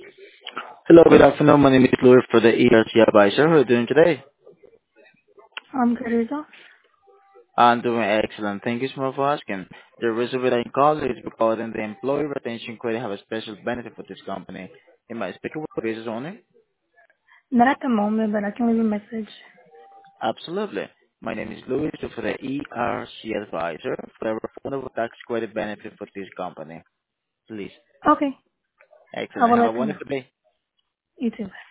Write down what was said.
Hello, good afternoon. My name is Louis for the ERC Advisor. How are you doing today? I'm good, Rizal. I'm doing excellent. Thank you so much for asking. The reason why I called is because in the employee retention credit have a special benefit for this company. Am I speaking with the business owner? Not at the moment, but I can leave a message. Absolutely. My name is Louis for the ERC Advisor for the refundable tax credit benefit for this company. Please. Okay, I Excellent. will Have a let you know. wonderful day. You too.